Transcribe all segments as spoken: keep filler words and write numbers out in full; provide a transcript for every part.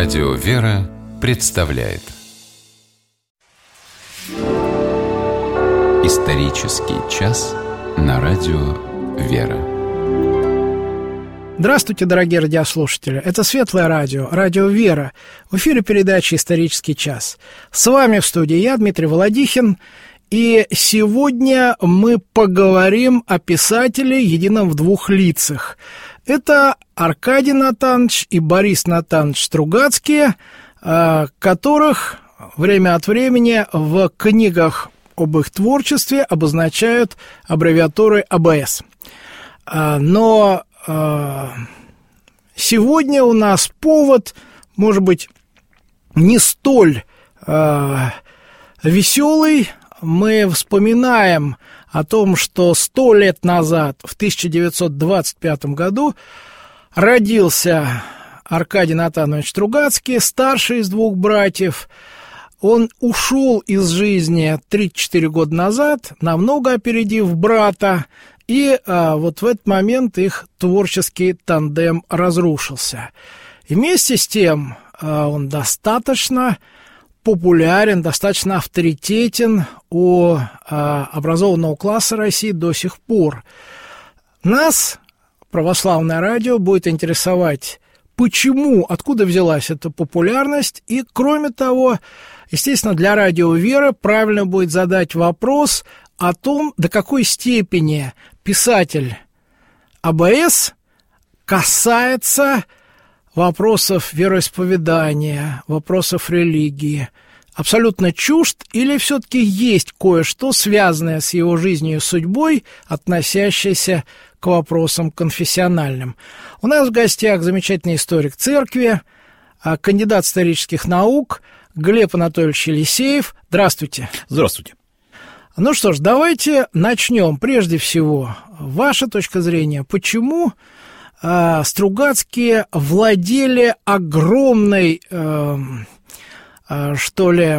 Радио «Вера» представляет Исторический час на Радио «Вера». Здравствуйте, дорогие радиослушатели. Это Светлое радио, Радио «Вера». В эфире передача «Исторический час». С вами в студии я, Дмитрий Володихин. И сегодня мы поговорим о писателе, едином в двух лицах. Это Аркадий Натанович и Борис Натанович Стругацкие, которых время от времени в книгах об их творчестве обозначают аббревиатурой А Бэ Эс. Но сегодня у нас повод, может быть, не столь веселый. Мы вспоминаем о том, что сто лет назад, в тысяча девятьсот двадцать пятом году, родился Аркадий Натанович Стругацкий, старший из двух братьев. Он ушел из жизни тридцать четыре года назад, намного опередив брата, и а, вот в этот момент их творческий тандем разрушился. И вместе с тем а, он достаточно популярен, достаточно авторитетен у а, образованного класса России до сих пор. Нас, православное радио, будет интересовать, почему, откуда взялась эта популярность, и, кроме того, естественно, для радио «Вера» правильно будет задать вопрос о том, до какой степени писатель А Бэ Эс касается вопросов вероисповедания, вопросов религии, абсолютно чужд, или все-таки есть кое-что, связанное с его жизнью и судьбой, относящееся к вопросам конфессиональным. У нас в гостях замечательный историк церкви, кандидат исторических наук Глеб Анатольевич Елисеев. Здравствуйте. Здравствуйте. Ну что ж, давайте начнем. Прежде всего, ваша точка зрения, почему э, Стругацкие владели огромной, э, э, что ли,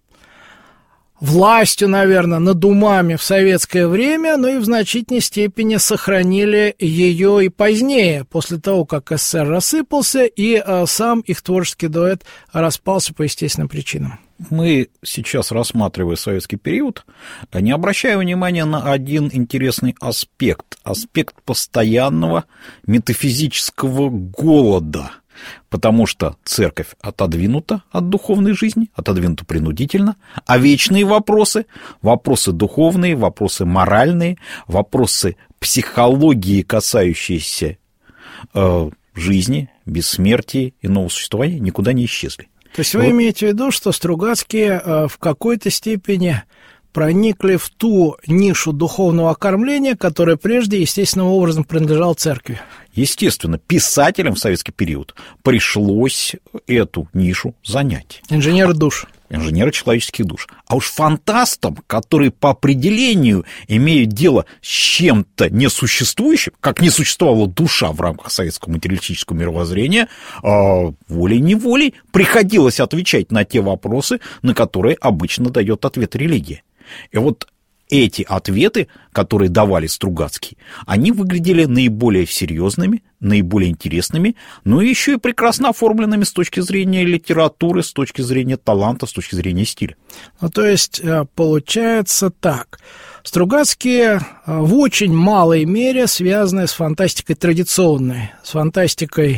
властью, наверное, над умами в советское время, но и в значительной степени сохранили ее и позднее, после того, как Эс Эс Эс Эр рассыпался, и э, сам их творческий дуэт распался по естественным причинам? Мы сейчас, рассматривая советский период, не обращаем внимания на один интересный аспект, аспект постоянного метафизического голода, потому что церковь отодвинута от духовной жизни, отодвинута принудительно, а вечные вопросы, вопросы духовные, вопросы моральные, вопросы психологии, касающиеся э, жизни, бессмертия, иного существования, никуда не исчезли. То есть вы имеете в виду, что Стругацкие э, в какой-то степени проникли в ту нишу духовного окормления, которая прежде естественным образом принадлежала церкви? Естественно, писателям в советский период пришлось эту нишу занять. Инженеры душ. Инженеры человеческих душ. А уж фантастам, которые по определению имеют дело с чем-то несуществующим, как не существовала душа в рамках советского материалистического мировоззрения, волей-неволей приходилось отвечать на те вопросы, на которые обычно дает ответ религия. И вот эти ответы, которые давали Стругацкие, они выглядели наиболее серьезными, наиболее интересными, но еще и прекрасно оформленными с точки зрения литературы, с точки зрения таланта, с точки зрения стиля. Ну, то есть, получается так. Стругацкие в очень малой мере связаны с фантастикой традиционной, с фантастикой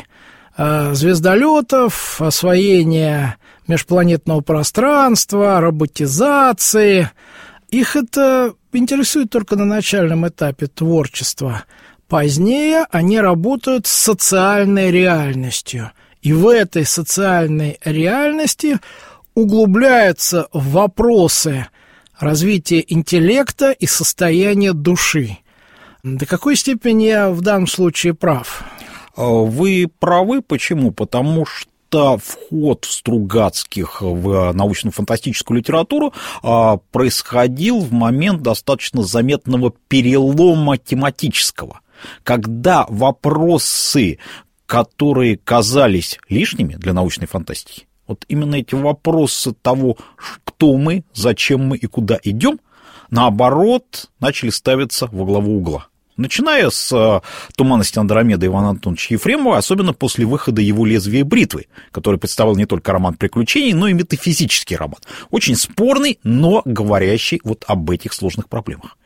звездолетов, освоения межпланетного пространства, роботизации. Их это интересует только на начальном этапе творчества. Позднее они работают с социальной реальностью. И в этой социальной реальности углубляются в вопросы развития интеллекта и состояния души. До какой степени я в данном случае прав? Вы правы. Почему? Потому что вход Стругацких в научно-фантастическую литературу происходил в момент достаточно заметного перелома тематического, когда вопросы, которые казались лишними для научной фантастики, вот именно эти вопросы того, кто мы, зачем мы и куда идем, наоборот, начали ставиться во главу угла. Начиная с «Туманности Андромеды» Ивана Антоновича Ефремова, особенно после выхода его «Лезвие бритвы», который представлял не только роман приключений, но и метафизический роман. Очень спорный, но говорящий вот об этих сложных проблемах.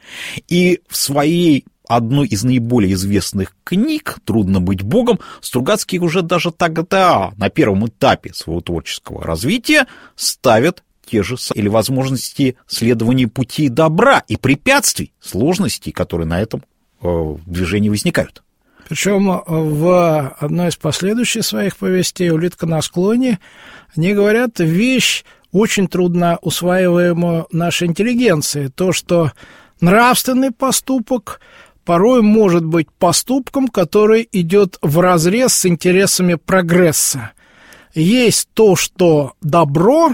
И в своей одной из наиболее известных книг «Трудно быть Богом» Стругацкий уже даже тогда, на первом этапе своего творческого развития, ставит те же или возможности следования пути добра и препятствий, сложностей, которые на этом э, движении возникают. Причем в одной из последующих своих повестей «Улитка на склоне» они говорят вещь, очень трудно усваиваемую нашей интеллигенции, то, что нравственный поступок порой может быть поступком, который идет вразрез с интересами прогресса. Есть то, что добро,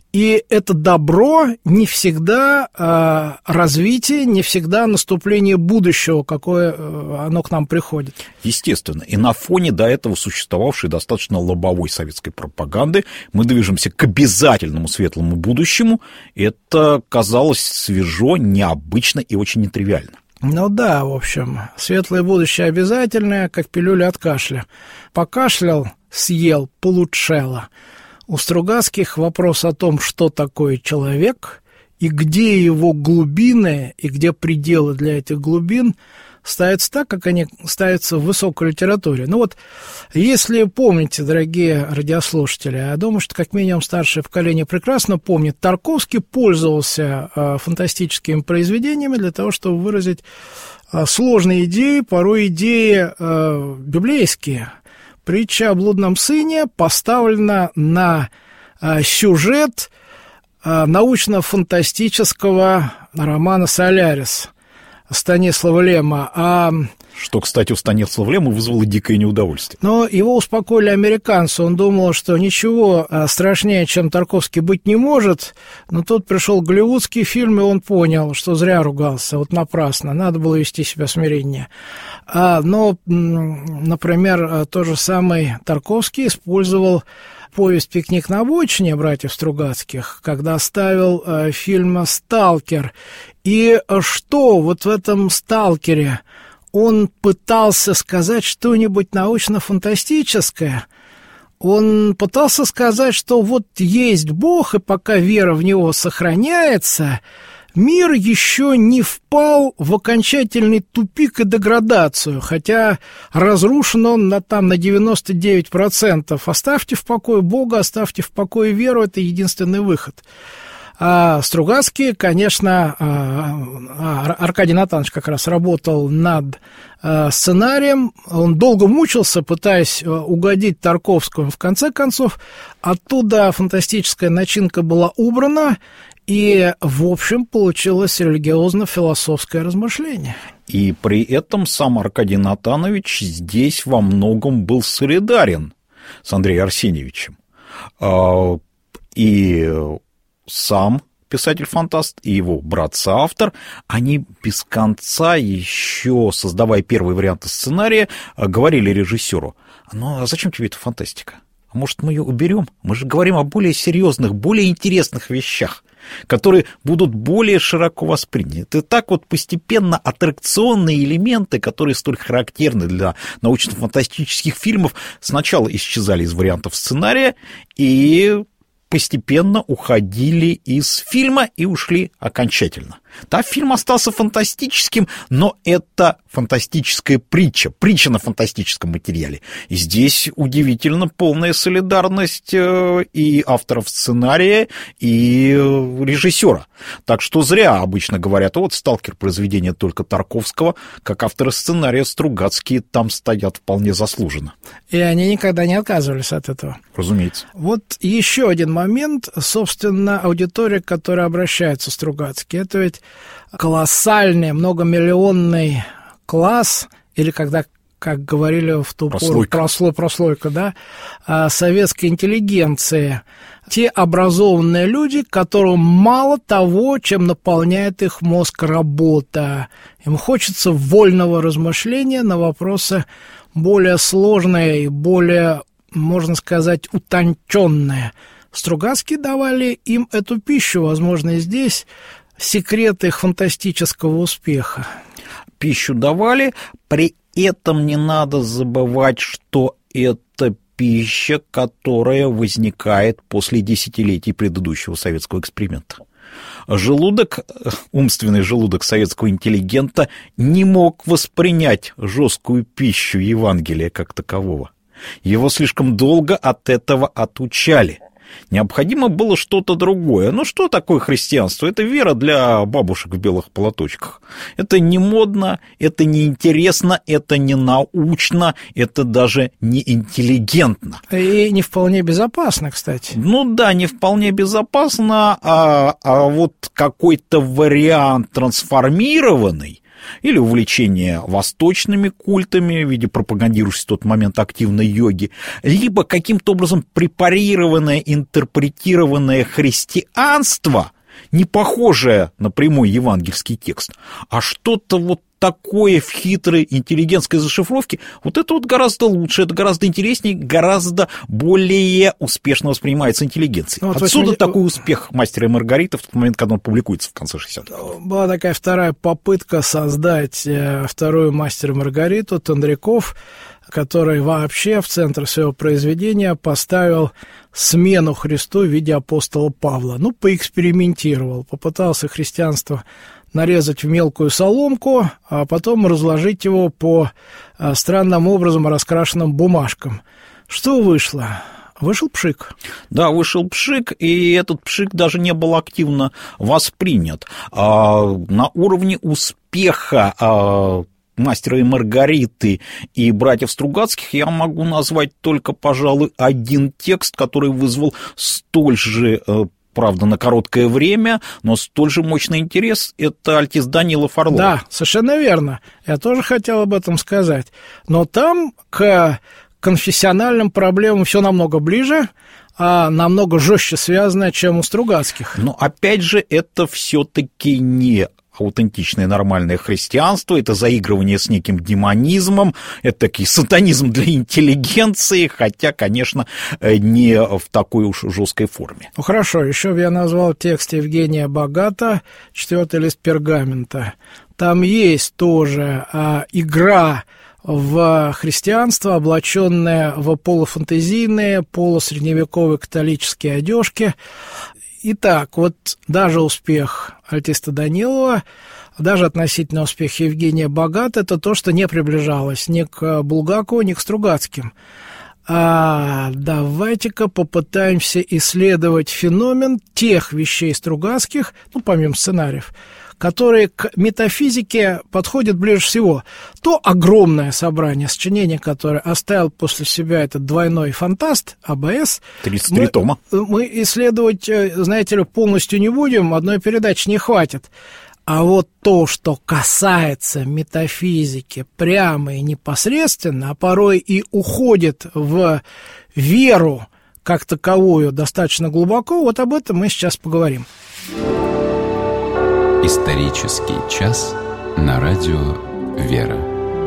и это добро не всегда э, развитие, не всегда наступление будущего, какое э, оно к нам приходит. Естественно. И на фоне до этого существовавшей достаточно лобовой советской пропаганды мы движемся к обязательному светлому будущему. Это казалось свежо, необычно и очень нетривиально. Ну да, в общем, светлое будущее обязательное, как пилюля от кашля. Покашлял, съел, получшело. У Стругацких вопрос о том, что такое человек, и где его глубины, и где пределы для этих глубин, ставятся так, как они ставятся в высокой литературе. Ну вот, если помните, дорогие радиослушатели, я думаю, что как минимум старшее поколение прекрасно помнит, Тарковский пользовался э, фантастическими произведениями для того, чтобы выразить э, сложные идеи, порой идеи э, библейские. Притча о блудном сыне поставлена на э, сюжет э, научно-фантастического романа «Солярис» Станислава Лема. А... Что, кстати, у Станислава Лема вызвало дикое неудовольствие. Но его успокоили американцы. Он думал, что ничего страшнее, чем Тарковский, быть не может. Но тут пришел голливудский фильм, и он понял, что зря ругался. Вот напрасно. Надо было вести себя смиреннее. А, но, например, тот же самый Тарковский использовал повесть «Пикник на обочине» братьев Стругацких, когда ставил э, фильм «Сталкер». И что вот в этом «Сталкере»? Он пытался сказать что-нибудь научно-фантастическое. Он пытался сказать, что вот есть Бог, и пока вера в Него сохраняется, мир еще не впал в окончательный тупик и деградацию, хотя разрушен он на, там, на девяносто девять процентов. Оставьте в покое Бога, оставьте в покое веру, это единственный выход. А Стругацкий, конечно, Аркадий Натанович как раз работал над сценарием, он долго мучился, пытаясь угодить Тарковскому. В конце концов, оттуда фантастическая начинка была убрана, и, в общем, получилось религиозно-философское размышление. И при этом сам Аркадий Натанович здесь во многом был солидарен с Андреем Арсеньевичем. И сам писатель-фантаст и его брат-соавтор, они без конца еще, создавая первые варианты сценария, говорили режиссеру: ну а зачем тебе эта фантастика? А может, мы ее уберем? Мы же говорим о более серьезных, более интересных вещах, которые будут более широко восприняты. И так вот постепенно аттракционные элементы, которые столь характерны для научно-фантастических фильмов, сначала исчезали из вариантов сценария и постепенно уходили из фильма и ушли окончательно. Да, фильм остался фантастическим, но это фантастическая притча, притча на фантастическом материале. И здесь удивительно полная солидарность и авторов сценария, и режиссера. Так что зря обычно говорят: вот «Сталкер» произведение только Тарковского, как авторы сценария Стругацкие там стоят вполне заслуженно. И они никогда не отказывались от этого. Разумеется. Вот еще один момент, собственно, аудитория, к которой обращается Стругацкий. Это ведь колоссальный, многомиллионный класс, или когда, как говорили в ту пору, прослой, прослойка, да, советской интеллигенции. Те образованные люди, которым мало того, чем наполняет их мозг работа. Им хочется вольного размышления на вопросы более сложные и более, можно сказать, утонченные. Стругацкие давали им эту пищу, возможно, и здесь секреты их фантастического успеха. пищу давали, при этом не надо забывать, что это пища, которая возникает после десятилетий предыдущего советского эксперимента. Желудок, умственный желудок советского интеллигента не мог воспринять жесткую пищу Евангелия как такового. Его слишком долго от этого отучали. Необходимо было что-то другое. Ну, что такое христианство? Это вера для бабушек в белых платочках. Это не модно, это не интересно, это не научно, это даже не интеллигентно. И не вполне безопасно, кстати. Ну да, не вполне безопасно, а, а вот какой-то вариант трансформированный, или увлечение восточными культами в виде пропагандирующей в тот момент активной йоги, либо каким-то образом препарированное, интерпретированное христианство, не похожее на прямой евангельский текст, а что-то вот такое в хитрой интеллигентской зашифровке, вот это вот гораздо лучше, это гораздо интереснее, гораздо более успешно воспринимается интеллигенцией. Ну, вот отсюда восьми... такой успех «Мастера и Маргариты» в тот момент, когда он публикуется в конце шестидесятых. Была такая вторая попытка создать вторую «Мастера и Маргариту», Тондряков, который вообще в центр своего произведения поставил смену Христу в виде апостола Павла. Ну, поэкспериментировал, попытался христианство нарезать в мелкую соломку, а потом разложить его по странным образом раскрашенным бумажкам. Что вышло? Вышел пшик. Да, вышел пшик, и этот пшик даже не был активно воспринят. На уровне успеха «Мастера и Маргариты» и «Братьев Стругацких» я могу назвать только, пожалуй, один текст, который вызвал столь же, правда, на короткое время, но столь же мощный интерес – это «Альтис Данилов Орлов». Да, совершенно верно. Я тоже хотел об этом сказать. Но там к конфессиональным проблемам все намного ближе, а намного жестче связано, чем у Стругацких. Но, опять же, это все-таки не аутентичное нормальное христианство, это заигрывание с неким демонизмом, это такой сатанизм для интеллигенции, хотя, конечно, не в такой уж жесткой форме. Ну хорошо, еще я назвал текст Евгения Богата «Четвертый лист пергамента». Там есть тоже а, игра в христианство, облаченное в полуфантазийные, полусредневековые католические одежки. Итак, вот даже успех альтиста Данилова, даже относительно успех Евгения Богата, это то, что не приближалось ни к Булгакову, ни к Стругацким. А давайте-ка попытаемся исследовать феномен тех вещей Стругацких, ну, помимо сценариев, которые к метафизике подходят ближе всего. То огромное собрание сочинений, которое оставил после себя этот двойной фантаст, АБС. тридцать три тома. Мы исследовать, знаете ли, полностью не будем, одной передачи не хватит. А вот то, что касается метафизики прямо и непосредственно, а порой и уходит в веру как таковую достаточно глубоко, вот об этом мы сейчас поговорим. Исторический час на радио «Вера».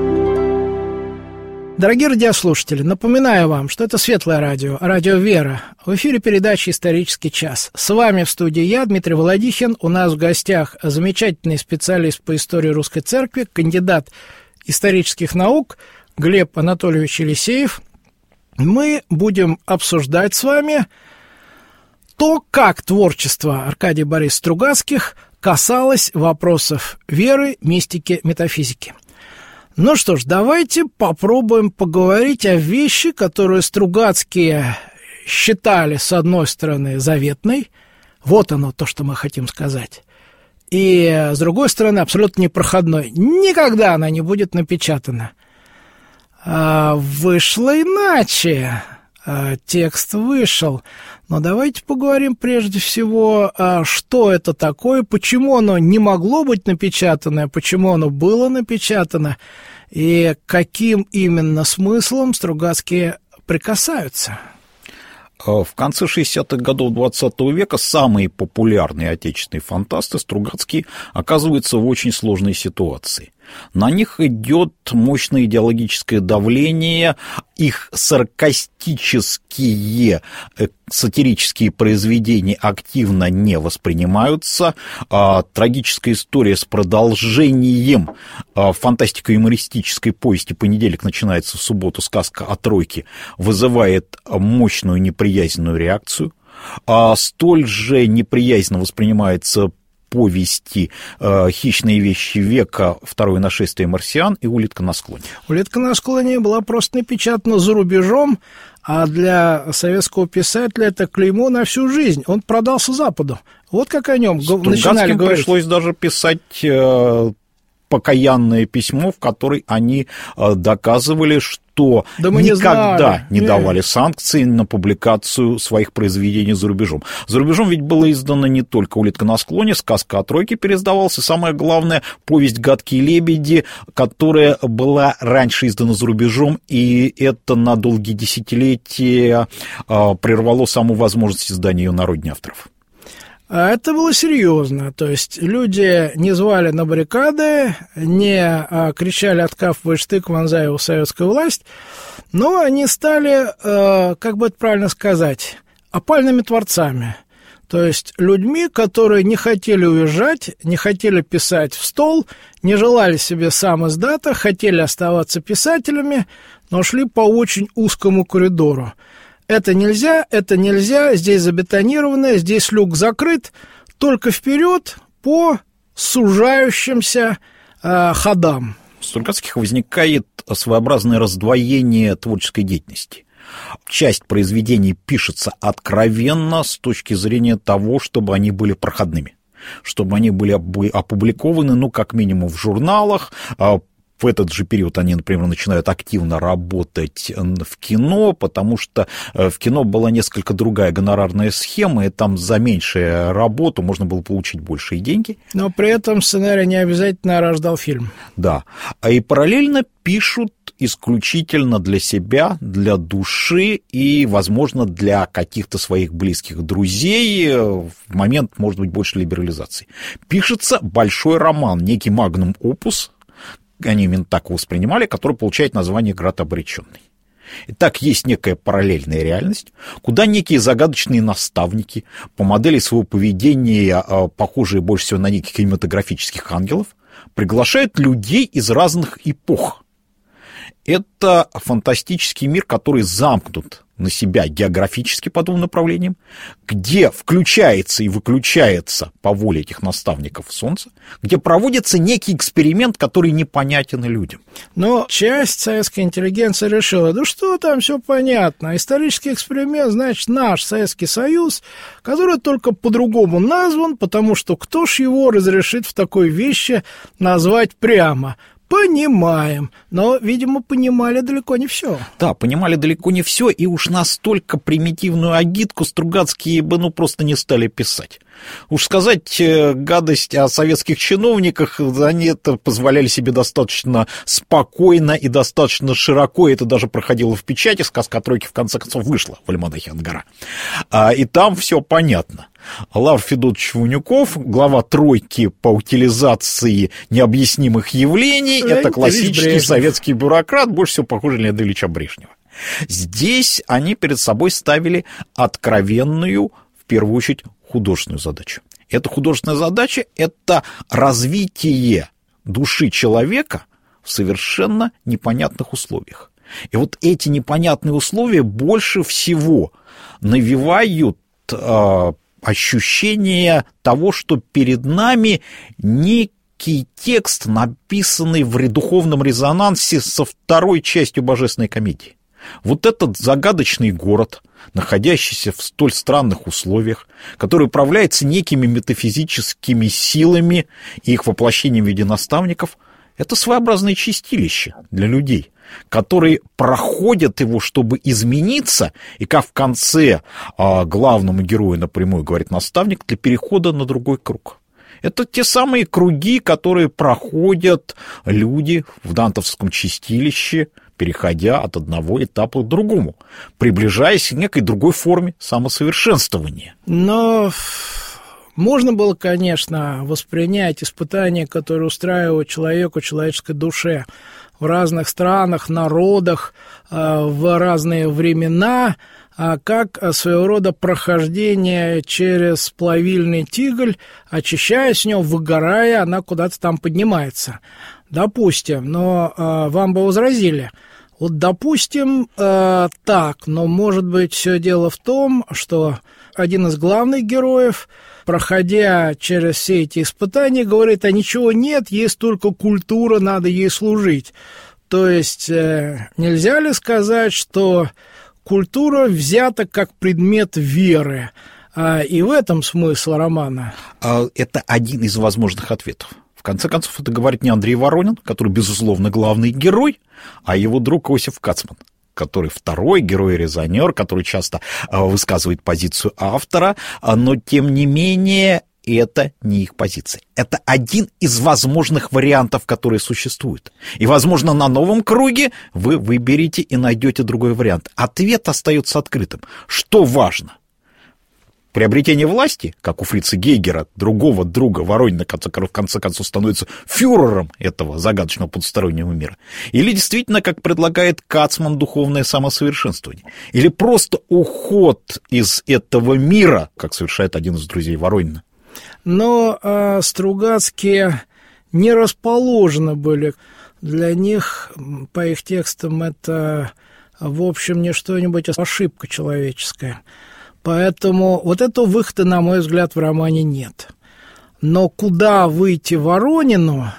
Дорогие радиослушатели, напоминаю вам, что это Светлое радио, радио «Вера». В эфире передача «Исторический час». С вами в студии я, Дмитрий Володихин. У нас в гостях замечательный специалист по истории Русской Церкви, кандидат исторических наук Глеб Анатольевич Елисеев. Мы будем обсуждать с вами то, как творчество Аркадия Борисовича Стругацких касалось вопросов веры, мистики, метафизики. Ну что ж, давайте попробуем поговорить о вещи, которые Стругацкие считали, с одной стороны, заветной. Вот оно, то, что мы хотим сказать. И, с другой стороны, абсолютно непроходной. Никогда она не будет напечатана. А вышло иначе. А текст вышел. Но давайте поговорим прежде всего, что это такое, почему оно не могло быть напечатано, почему оно было напечатано, и каким именно смыслом Стругацкие прикасаются. В конце шестидесятых годов двадцатого века самые популярные отечественные фантасты Стругацкие оказываются в очень сложной ситуации. На них идет мощное идеологическое давление, их саркастические сатирические произведения активно не воспринимаются. А, трагическая история с продолжением а, фантастико-юмористической повести «Понедельник начинается в субботу. Сказка о тройке» вызывает мощную неприязненную реакцию. А столь же неприязненно воспринимается повести «Хищные вещи века», «Второе нашествие марсиан» и «Улитка на склоне». «Улитка на склоне» была просто напечатана за рубежом, а для советского писателя это клеймо на всю жизнь. Он продался Западу. Вот как о нем начинали говорить. Пришлось даже писать покаянное письмо, в котором они доказывали, что да никогда не, не давали санкций на публикацию своих произведений за рубежом. За рубежом ведь было издано не только «Улитка на склоне», «Сказка о тройке» переиздавалась, и самое главное, повесть «Гадкие лебеди», которая была раньше издана за рубежом, и это на долгие десятилетия прервало саму возможность издания ее на родине авторов. А это было серьезно, то есть люди не звали на баррикады, не а, кричали «откапывай штык, вонзай его в советскую власть», но они стали, а, как бы это правильно сказать, опальными творцами, то есть людьми, которые не хотели уезжать, не хотели писать в стол, не желали себе сам издата, хотели оставаться писателями, но шли по очень узкому коридору. Это нельзя, это нельзя, здесь забетонировано, здесь люк закрыт, только вперед по сужающимся э, ходам. В Стругацких возникает своеобразное раздвоение творческой деятельности. Часть произведений пишется откровенно с точки зрения того, чтобы они были проходными, чтобы они были опубликованы, ну, как минимум, в журналах. В этот же период они, например, начинают активно работать в кино, потому что в кино была несколько другая гонорарная схема, и там за меньшую работу можно было получить большие деньги. Но при этом сценарий не обязательно рождал фильм. Да. А и параллельно пишут исключительно для себя, для души и, возможно, для каких-то своих близких друзей в момент, может быть, большей либерализации. Пишется большой роман, некий магнум-опус, они именно так его воспринимали, который получает название «Град обреченный». Итак, есть некая параллельная реальность, куда некие загадочные наставники, по модели своего поведения, похожие больше всего на неких кинематографических ангелов, приглашают людей из разных эпох. Это фантастический мир, который замкнут на себя географически по двум направлениям, где включается и выключается по воле этих наставников солнце, где проводится некий эксперимент, который непонятен людям. Но часть советской интеллигенции решила, да что там, все понятно, исторический эксперимент, значит, наш Советский Союз, который только по-другому назван, потому что кто ж его разрешит в такой вещи назвать прямо? Понимаем, но, видимо, понимали далеко не все. Да, понимали далеко не все, и уж настолько примитивную агитку Стругацкие бы, ну, просто не стали писать. Уж сказать гадость о советских чиновниках, они это позволяли себе достаточно спокойно и достаточно широко, это даже проходило в печати, сказка о тройке в конце концов вышла в «Альманахе Ангара». И там все понятно. Лавр Федотович Вунюков, глава тройки по утилизации необъяснимых явлений, Леонид это классический советский бюрократ, больше всего похожий на Леонида Ильича Брежнева. Здесь они перед собой ставили откровенную, в первую очередь, художественную задачу. Эта художественная задача – это развитие души человека в совершенно непонятных условиях. И вот эти непонятные условия больше всего навевают э, ощущение того, что перед нами некий текст, написанный в духовном резонансе со второй частью божественной комедии. Вот этот загадочный город, находящийся в столь странных условиях, который управляется некими метафизическими силами и их воплощением в виде наставников, это своеобразное чистилище для людей, которые проходят его, чтобы измениться, и как в конце а, главному герою напрямую говорит наставник, для перехода на другой круг. Это те самые круги, которые проходят люди в дантовском чистилище, переходя от одного этапа к другому, приближаясь к некой другой форме самосовершенствования. Но Можно было, конечно, воспринять испытания, которые устраивают человеку, человеческой душе в разных странах, народах, в разные времена, как своего рода прохождение через плавильный тигль, очищаясь с него, выгорая, она куда-то там поднимается. Допустим, но вам бы возразили, вот допустим так, но может быть все дело в том, что один из главных героев, проходя через все эти испытания, говорит, а ничего нет, есть только культура, надо ей служить. То есть нельзя ли сказать, что культура взята как предмет веры? И в этом смысл романа. Это один из возможных ответов. В конце концов, это говорит не Андрей Воронин, который, безусловно, главный герой, а его друг Иосиф Кацман, который второй герой-резонер, который часто высказывает позицию автора, но, тем не менее, это не их позиция. Это один из возможных вариантов, которые существуют. И, возможно, на новом круге вы выберете и найдете другой вариант. Ответ остается открытым. Что важно? Приобретение власти, как у фрица Гейгера, другого друга Воронина, который в конце концов становится фюрером этого загадочного потустороннего мира? Или действительно, как предлагает Кацман, духовное самосовершенствование? Или просто уход из этого мира, как совершает один из друзей Воронина? Но э, Стругацкие не расположены были. Для них, по их текстам, это, в общем, не что-нибудь, а ошибка человеческая. Поэтому вот этого выхода, на мой взгляд, в романе нет. Но куда выйти Воронину,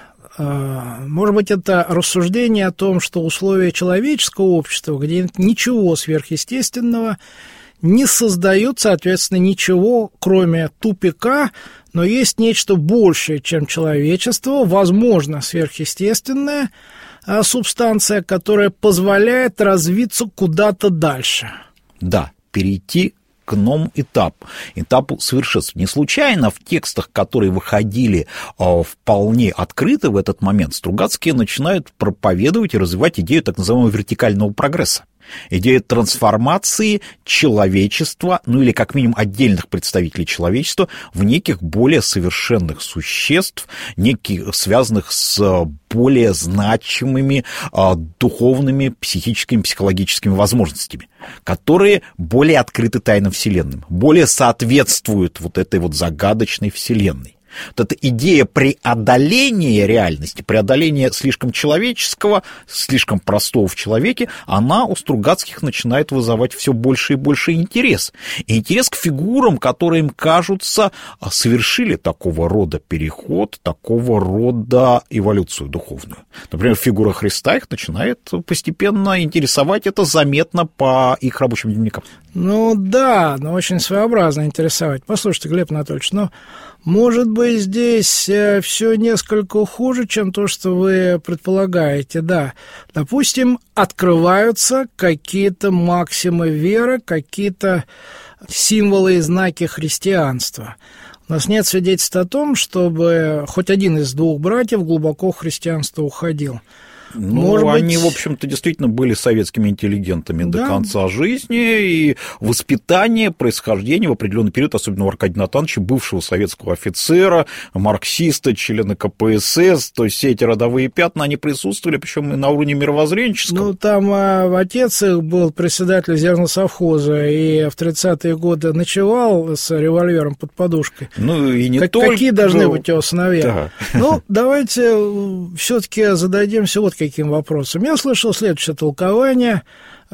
может быть, это рассуждение о том, что условия человеческого общества, где ничего сверхъестественного не создают, соответственно, ничего, кроме тупика, но есть нечто большее, чем человечество, возможно, сверхъестественная субстанция, которая позволяет развиться куда-то дальше. Да, перейти к новому этапу, этапу совершенства. Не случайно в текстах, которые выходили э, вполне открыто в этот момент, Стругацкие начинают проповедовать и развивать идею так называемого вертикального прогресса. Идея трансформации человечества, ну или как минимум отдельных представителей человечества, в неких более совершенных существ, неких, связанных с более значимыми а, духовными, психическими, психологическими возможностями, которые более открыты тайнам Вселенной, более соответствуют вот этой вот загадочной Вселенной. Вот эта идея преодоления реальности, преодоления слишком человеческого, слишком простого в человеке, она у Стругацких начинает вызывать все больше и больше интерес. И интерес к фигурам, которые им кажутся, совершили такого рода переход, такого рода эволюцию духовную. Например, фигура Христа их начинает постепенно интересовать, это заметно по их рабочим дневникам. Ну да, но очень своеобразно интересовать. Послушайте, Глеб Анатольевич, ну, может быть, здесь все несколько хуже, чем то, что вы предполагаете, да. Допустим, открываются какие-то максимы веры, какие-то символы и знаки христианства. У нас нет свидетельств о том, чтобы хоть один из двух братьев глубоко в христианство уходил. Ну, Может они, быть... в общем-то, действительно были советскими интеллигентами да. до конца жизни, и воспитание, происхождение в определенный период, особенно у Аркадия Натановича, бывшего советского офицера, марксиста, члена ка пэ эс эс, то есть все эти родовые пятна, они присутствовали, причем и на уровне мировоззренческом. Ну, там а, отец их был председатель зерносовхоза, и в тридцатые годы ночевал с револьвером под подушкой. Ну, и не как, только... Какие должны быть его сыновья? Да. Ну, давайте все-таки зададимся вот каким вопросом. Я слышал следующее толкование,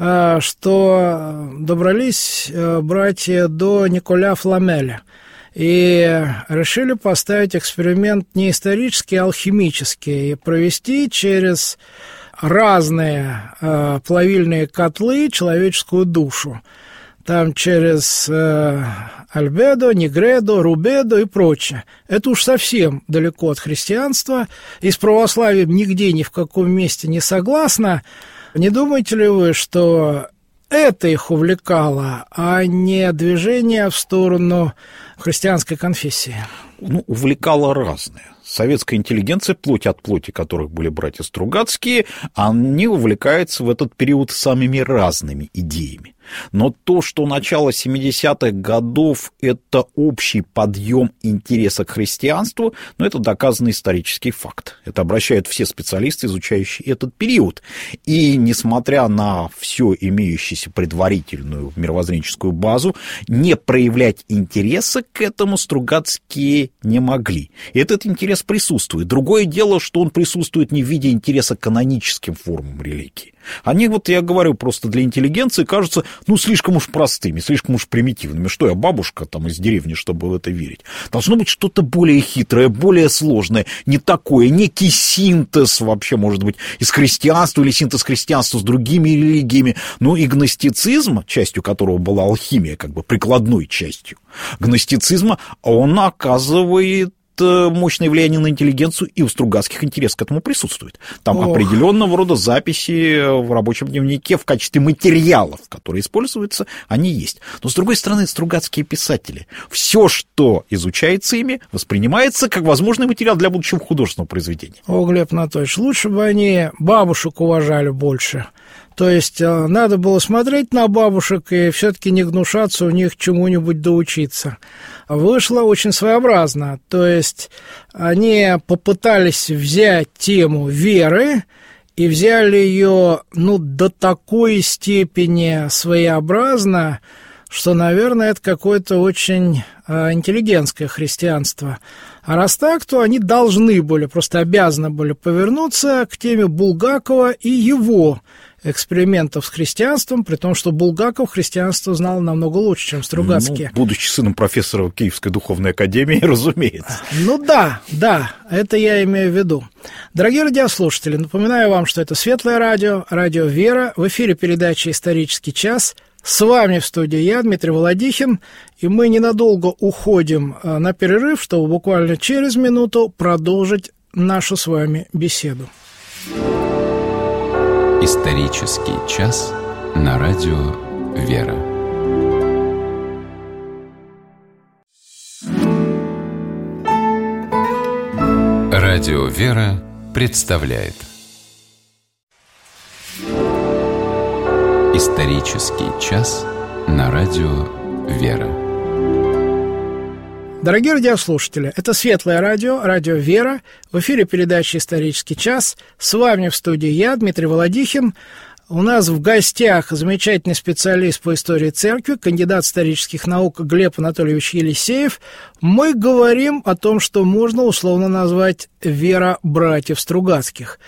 что добрались братья до Николя Фламеля и решили поставить эксперимент не исторический, а алхимический, и провести через разные плавильные котлы человеческую душу. Там через э, Альбедо, Негредо, Рубедо и прочее. Это уж совсем далеко от христианства. И с православием нигде ни в каком месте не согласно. Не думаете ли вы, что это их увлекало, а не движение в сторону христианской конфессии? Ну, увлекало разное. Советская интеллигенция, плоть от плоти которых были братья Стругацкие, они увлекаются в этот период самыми разными идеями. Но то, что начало семидесятых годов – это общий подъем интереса к христианству, ну, это доказанный исторический факт. Это обращают все специалисты, изучающие этот период. И несмотря на всю имеющуюся предварительную мировоззренческую базу, не проявлять интереса к этому Стругацкие не могли. И этот интерес присутствует. Другое дело, что он присутствует не в виде интереса к каноническим формам религии. Они, вот я говорю, просто для интеллигенции кажутся, ну, слишком уж простыми, слишком уж примитивными. Что я, бабушка там из деревни, чтобы в это верить? Должно быть что-то более хитрое, более сложное, не такое, некий синтез вообще, может быть, из христианства или синтез христианства с другими религиями. Ну, и гностицизм, частью которого была алхимия, как бы прикладной частью гностицизма, он оказывает мощное влияние на интеллигенцию, и у Стругацких интерес к этому присутствует. Там Ох. определенного рода записи в рабочем дневнике в качестве материалов, которые используются, они есть. Но, с другой стороны, Стругацкие писатели. Все, что изучается ими, воспринимается как возможный материал для будущего художественного произведения. О, Глеб Анатольевич, лучше бы они бабушек уважали больше. То есть надо было смотреть на бабушек и все-таки не гнушаться у них чему-нибудь доучиться. Вышло очень своеобразно. То есть они попытались взять тему веры и взяли ее, ну, до такой степени своеобразно, что, наверное, это какое-то очень э, интеллигентское христианство. А раз так, то они должны были, просто обязаны были повернуться к теме Булгакова и его экспериментов с христианством, при том, что Булгаков христианство знал намного лучше, чем Стругацкие. Ну, будучи сыном профессора Киевской духовной академии, разумеется. Ну да, да, это я имею в виду. Дорогие радиослушатели, напоминаю вам, что это Светлое радио, радио «Вера», в эфире передача «Исторический час». С вами в студии я, Дмитрий Володихин, и мы ненадолго уходим на перерыв, чтобы буквально через минуту продолжить нашу с вами беседу. Исторический час на радио «Вера». Радио «Вера» представляет Исторический час на радио «Вера». Дорогие радиослушатели, это Светлое радио, радио «Вера». В эфире передача «Исторический час». С вами в студии я, Дмитрий Володихин. У нас в гостях замечательный специалист по истории церкви, кандидат исторических наук Глеб Анатольевич Елисеев. Мы говорим о том, что можно условно назвать «вера братьев Стругацких».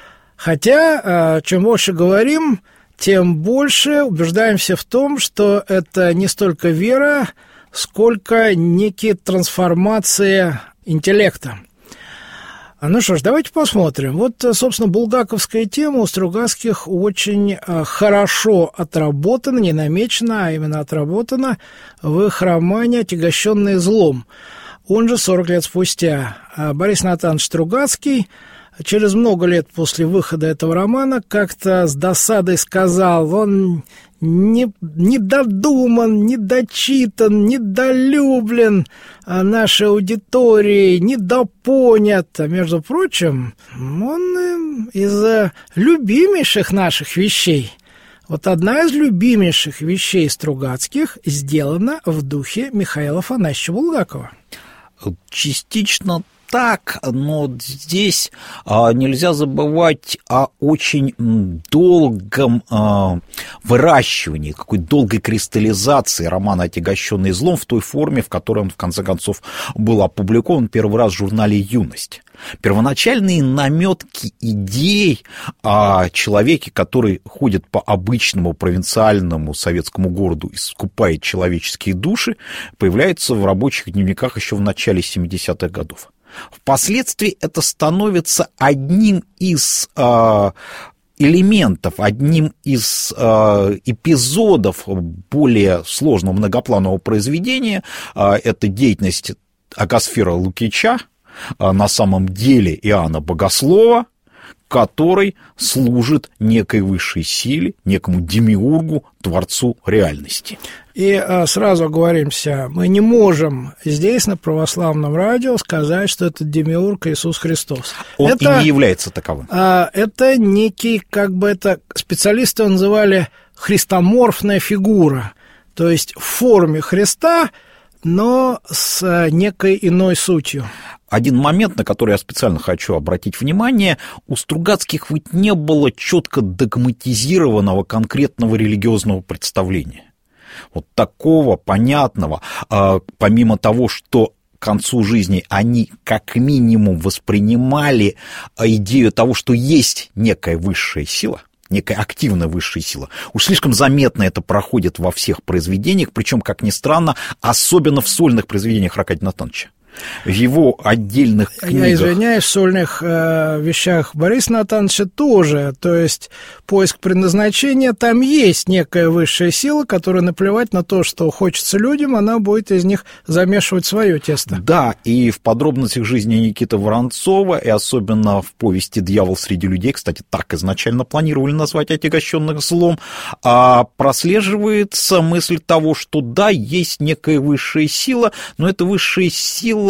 Хотя, чем больше говорим, тем больше убеждаемся в том, что это не столько вера, сколько некие трансформации интеллекта. Ну что ж, давайте посмотрим. Вот, собственно, булгаковская тема у Стругацких очень хорошо отработана, не намечена, а именно отработана в их романе «Отягощенный злом». Он же «сорок лет спустя». Борис Натанович Стругацкий через много лет после выхода этого романа как-то с досадой сказал, он не, не додуман, не дочитан, недолюблен нашей аудиторией, недопонят. А между прочим, он из любимейших наших вещей. Вот одна из любимейших вещей Стругацких сделана в духе Михаила Афанасьевича Булгакова. Частично так, но здесь а, нельзя забывать о очень долгом а, выращивании, какой долгой кристаллизации романа «Отягощенный злом» в той форме, в которой он, в конце концов, был опубликован первый раз в журнале «Юность». Первоначальные наметки идей о человеке, который ходит по обычному провинциальному советскому городу и скупает человеческие души, появляются в рабочих дневниках еще в начале семидесятых годов. Впоследствии это становится одним из э, элементов, одним из э, эпизодов более сложного многопланового произведения. Э, это деятельность Агасфера Лукича, э, на самом деле Иоанна Богослова, который служит некой высшей силе, некому демиургу, творцу реальности. И а, сразу оговоримся, мы не можем здесь, на православном радио, сказать, что это демиург Иисус Христос. Он это, и не является таковым. А, это некий, как бы это специалисты называли, христоморфная фигура, то есть в форме Христа, но с некой иной сутью. Один момент, на который я специально хочу обратить внимание, у Стругацких ведь не было четко догматизированного конкретного религиозного представления. Вот такого понятного, помимо того, что к концу жизни они как минимум воспринимали идею того, что есть некая высшая сила, некая активная высшая сила. Уж слишком заметно это проходит во всех произведениях, причем, как ни странно, особенно в сольных произведениях Аркадия Натановича. В его отдельных книгах... Я извиняюсь, в сольных э, вещах Бориса Натановича тоже, то есть поиск предназначения, там есть некая высшая сила, которая наплевать на то, что хочется людям, она будет из них замешивать свое тесто. Да, и в подробностях жизни Никиты Воронцова, и особенно в повести «Дьявол среди людей», кстати, так изначально планировали назвать «Отягощенных злом», а прослеживается мысль того, что да, есть некая высшая сила, но эта высшая сила,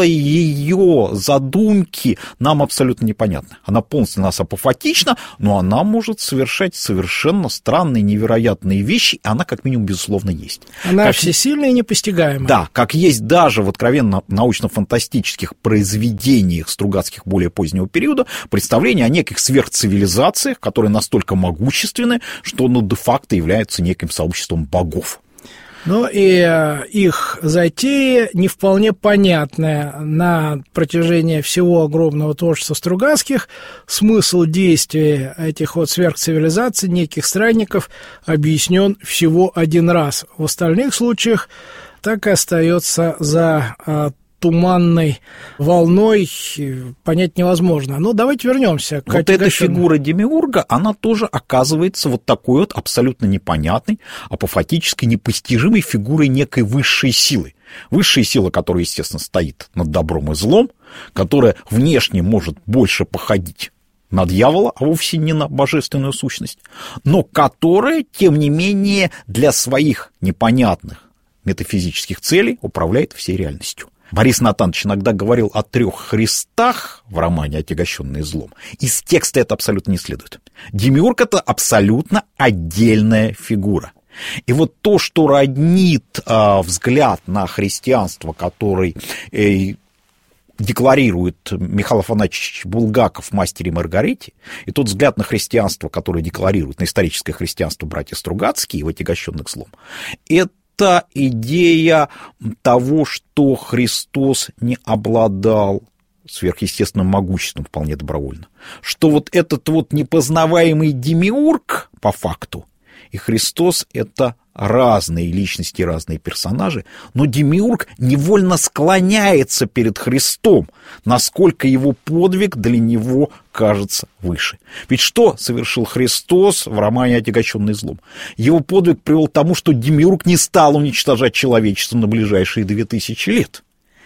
ее задумки нам абсолютно непонятны. Она полностью нас апофатична, но она может совершать совершенно странные, невероятные вещи, и она, как минимум, безусловно, есть. Она как... всесильная и непостигаемая. Да, как есть даже в откровенно научно-фантастических произведениях Стругацких более позднего периода представление о неких сверхцивилизациях, которые настолько могущественны, что ну, де-факто являются неким сообществом богов. Ну и э, их затея не вполне понятная на протяжении всего огромного творчества Стругацких. Смысл действия этих вот сверхцивилизаций, неких странников, объяснен всего один раз. В остальных случаях так и остается за э, туманной волной, понять невозможно. Но давайте вернемся к вот эта фигура демиурга, она тоже оказывается вот такой вот абсолютно непонятной, апофатической, непостижимой фигурой некой высшей силы. Высшая сила, которая, естественно, стоит над добром и злом, которая внешне может больше походить на дьявола, а вовсе не на божественную сущность, но которая, тем не менее, для своих непонятных метафизических целей управляет всей реальностью. Борис Натанович иногда говорил о трех Христах в романе «Отягощенные злом». Из текста это абсолютно не следует. Демиург — это абсолютно отдельная фигура. И вот то, что роднит э, взгляд на христианство, который э, декларирует Михаил Афанасьевич Булгаков в «Мастере и Маргарите», и тот взгляд на христианство, который декларирует, на историческое христианство братья Стругацкие в «Отягощенных злом», это Это идея того, что Христос не обладал сверхъестественным могуществом вполне добровольно. Что вот этот вот непознаваемый демиург, по факту, и Христос — это разные личности, разные персонажи, но демиург невольно склоняется перед Христом, насколько его подвиг для него кажется выше. Ведь что совершил Христос в романе «Отягощенный злом»? Его подвиг привел к тому, что демиург не стал уничтожать человечество на ближайшие две тысячи лет.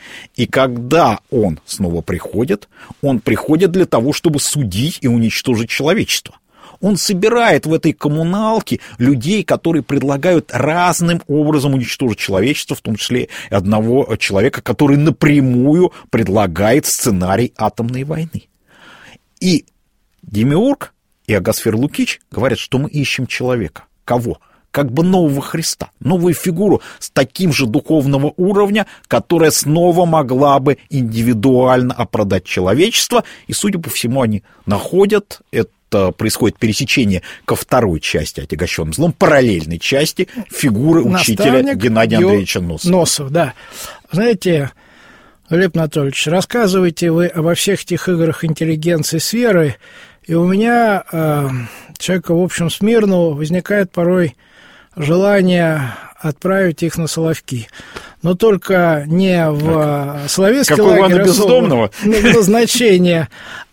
И когда он снова приходит, он приходит для того, чтобы судить и уничтожить человечество. Он собирает в этой коммуналке людей, которые предлагают разным образом уничтожить человечество, в том числе и одного человека, который напрямую предлагает сценарий атомной войны. И демиург и Агасфер Лукич говорят, что мы ищем человека. Кого? Как бы нового Христа, новую фигуру с таким же духовного уровня, которая снова могла бы индивидуально оправдать человечество. И, судя по всему, они находят это. Происходит пересечение ко второй части «Отягощенным злом», параллельной части фигуры учителя Наставник Геннадия Андреевича Носова. Носов, да. Знаете, Глеб Анатольевич, рассказываете вы обо всех этих играх интеллигенции с верой, и у меня, э, человека, в общем, смирного, возникает порой желание отправить их на Соловки. Но только не в Соловецкий лагерь бездомного назначения,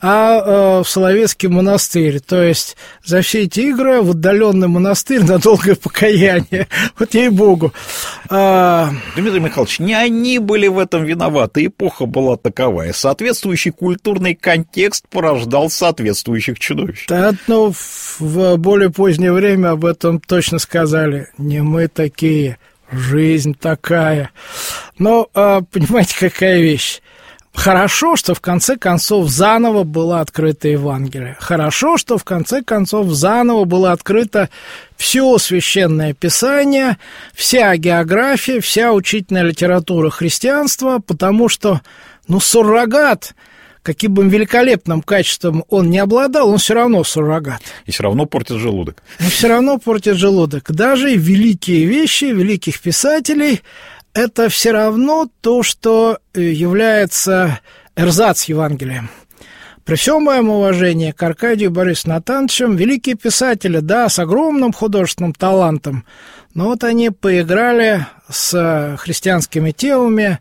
а э, в Соловецкий монастырь. То есть за все эти игры в отдаленный монастырь на долгое покаяние. Вот ей-богу. А... Дмитрий Михайлович, не они были в этом виноваты, эпоха была таковая. Соответствующий культурный контекст порождал соответствующих чудовищ. Да, ну, в более позднее время об этом точно сказали. Не мы такие, жизнь такая. Но, понимаете, какая вещь? Хорошо, что в конце концов заново было открыто Евангелие. Хорошо, что в конце концов заново было открыто все Священное Писание, вся география, вся учительная литература христианства, потому что, ну, суррогат, каким бы великолепным качеством он не обладал, он все равно суррогат. И все равно портит желудок. И все равно портит желудок. Даже великие вещи великих писателей – это все равно то, что является эрзац Евангелия. При всем моем уважении к Аркадию Борисовичу Натановичу, великие писатели, да, с огромным художественным талантом, но вот они поиграли с христианскими темами,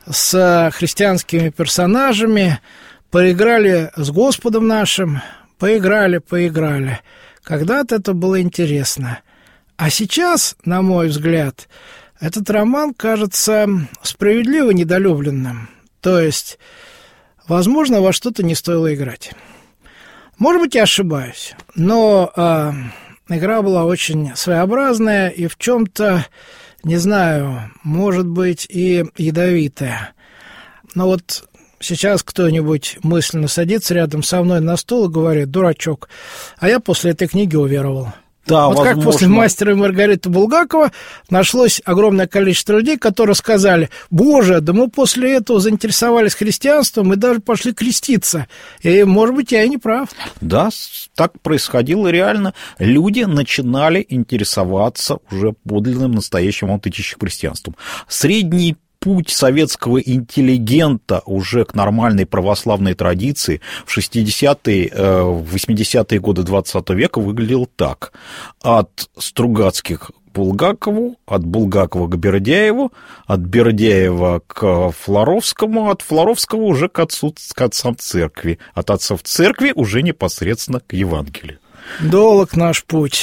с христианскими персонажами, поиграли с Господом нашим, поиграли, поиграли. Когда-то это было интересно. А сейчас, на мой взгляд, этот роман кажется справедливо недолюбленным. То есть, возможно, во что-то не стоило играть. Может быть, я ошибаюсь, но э, игра была очень своеобразная и в чем-то, не знаю, может быть, и ядовитая. Но вот сейчас кто-нибудь мысленно садится рядом со мной на стол и говорит: дурачок, а я после этой книги уверовал. Да, вот возможно. Как после «Мастера и Маргариты» Булгакова нашлось огромное количество людей, которые сказали: боже, да мы после этого заинтересовались христианством и даже пошли креститься. И, может быть, я и не прав. Да, так происходило реально. Люди начинали интересоваться уже подлинным, настоящим, аутентичным христианством. Средний путь советского интеллигента уже к нормальной православной традиции в шестидесятые, восьмидесятые годы двадцатого века выглядел так. От Стругацких к Булгакову, от Булгакова к Бердяеву, от Бердяева к Флоровскому, от Флоровского уже к, отцу, к отцам церкви, от отцов церкви уже непосредственно к Евангелию. Долг наш путь.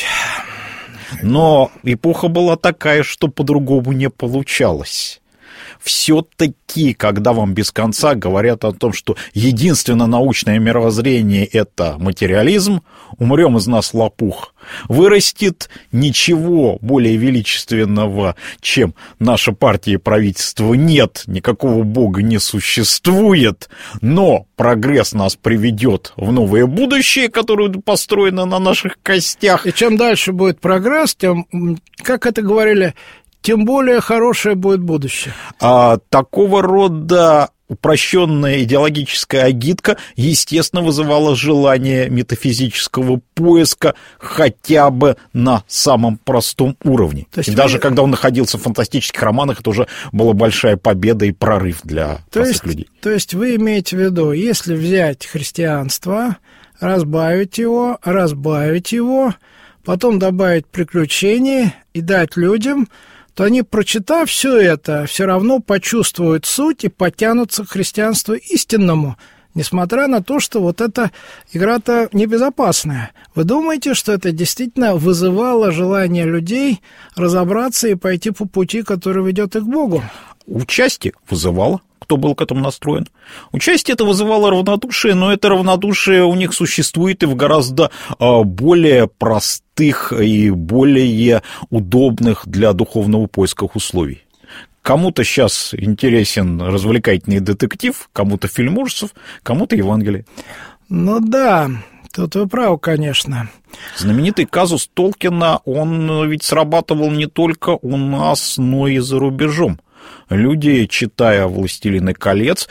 Но эпоха была такая, что по-другому не получалось. Все-таки, когда вам без конца говорят о том, что единственное научное мировоззрение – это материализм, умрем из нас лопух, вырастет ничего более величественного, чем наша партия и правительство нет, никакого бога не существует, но прогресс нас приведет в новое будущее, которое построено на наших костях. И чем дальше будет прогресс, тем, как это говорили, тем более хорошее будет будущее. А, такого рода упрощенная идеологическая агитка, естественно, вызывала желание метафизического поиска хотя бы на самом простом уровне. И вы... даже когда он находился в фантастических романах, это уже была большая победа и прорыв для то простых есть, людей. То есть вы имеете в виду, если взять христианство, разбавить его, разбавить его, потом добавить приключения и дать людям, то они, прочитав все это, все равно почувствуют суть и потянутся к христианству истинному, несмотря на то, что вот эта игра-то небезопасная. Вы думаете, что это действительно вызывало желание людей разобраться и пойти по пути, который ведет их к Богу? Участие вызывало, кто был к этому настроен. Участие это вызывало равнодушие, но это равнодушие у них существует и в гораздо более простых и более удобных для духовного поиска условий. Кому-то сейчас интересен развлекательный детектив, кому-то фильм ужасов, кому-то Евангелие. Ну да, тут вы правы, конечно. Знаменитый казус Толкина, он ведь срабатывал не только у нас, но и за рубежом. Люди, читая «Властелины колец»,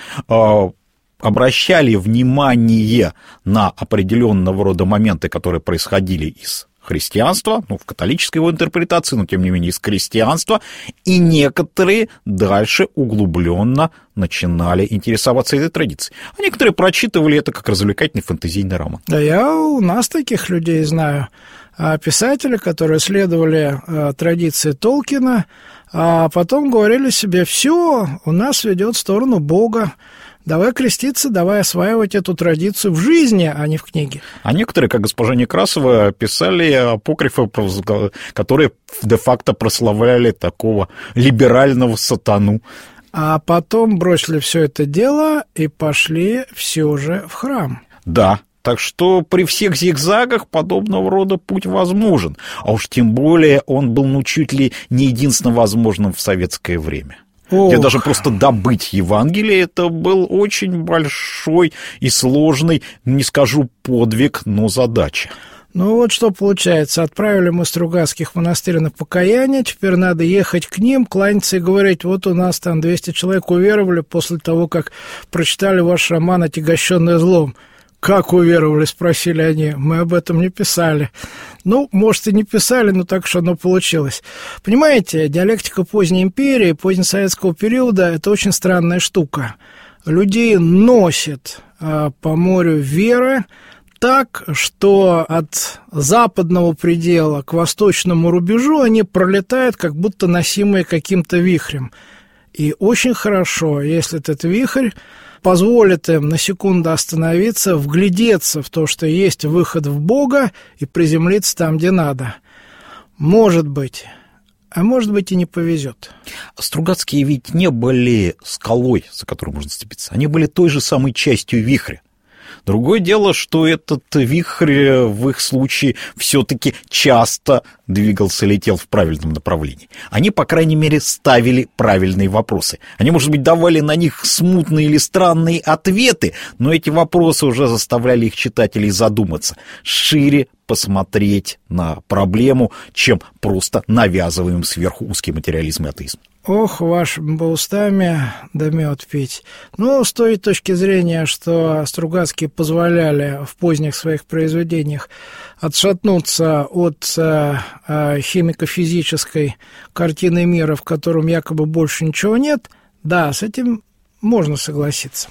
обращали внимание на определенного рода моменты, которые происходили из христианства, ну, в католической его интерпретации, но, тем не менее, из христианства, и некоторые дальше углубленно начинали интересоваться этой традицией. А некоторые прочитывали это как развлекательный фэнтезийный роман. Да я у нас таких людей знаю. Писатели, которые следовали традиции Толкина, а потом говорили себе: все, у нас ведет в сторону Бога. давай креститься, давай осваивать эту традицию в жизни, а не в книге. А некоторые, как госпожа Некрасова, писали апокрифы, которые де-факто прославляли такого либерального сатану. А потом бросили все это дело и пошли все же в храм. Да. Так что при всех зигзагах подобного рода путь возможен. А уж тем более он был, ну, чуть ли не единственно возможным в советское время. Ох. Где даже просто добыть Евангелие, это был очень большой и сложный, не скажу подвиг, но задача. Ну вот что получается. Отправили мы Стругацких в монастырь на покаяние, теперь надо ехать к ним, кланяться и говорить: вот у нас там двести человек уверовали после того, как прочитали ваш роман «Отягощенный злом». «Как уверовали?» — спросили они. «Мы об этом не писали». Ну, может, и не писали, но так уж оно получилось. Понимаете, диалектика поздней империи, позднесоветского периода — это очень странная штука. Людей носит а, по морю веры так, что от западного предела к восточному рубежу они пролетают, как будто носимые каким-то вихрем. И очень хорошо, если этот вихрь позволит им на секунду остановиться, вглядеться в то, что есть выход в Бога, и приземлиться там, где надо. Может быть, а может быть и не повезет. Стругацкие ведь не были скалой, за которую можно зацепиться. Они были той же самой частью вихря. Другое дело, что этот вихрь в их случае все-таки часто двигался, летел в правильном направлении. Они, по крайней мере, ставили правильные вопросы. Они, может быть, давали на них смутные или странные ответы, но эти вопросы уже заставляли их читателей задуматься, шире посмотреть на проблему, чем просто навязываем сверху узкий материализм и атеизм. Ох, вашими бы устами да мед пить. Ну, с той точки зрения, что Стругацкие позволяли в поздних своих произведениях отшатнуться от э, химико-физической картины мира, в котором якобы больше ничего нет, да, с этим можно согласиться.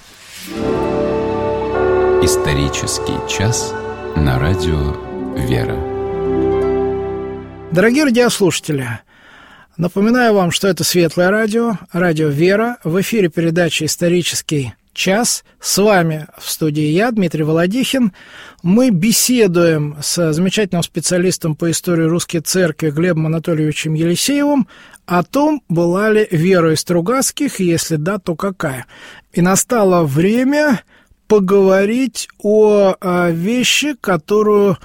Исторический час на радио «Вера». Дорогие радиослушатели, напоминаю вам, что это Светлое радио, радио «Вера». В эфире передача «Исторический час». С вами в студии я, Дмитрий Володихин. Мы беседуем с замечательным специалистом по истории русской церкви Глебом Анатольевичем Елисеевым о том, была ли вера из Стругацких, и если да, то какая. И настало время поговорить о, о вещи, которую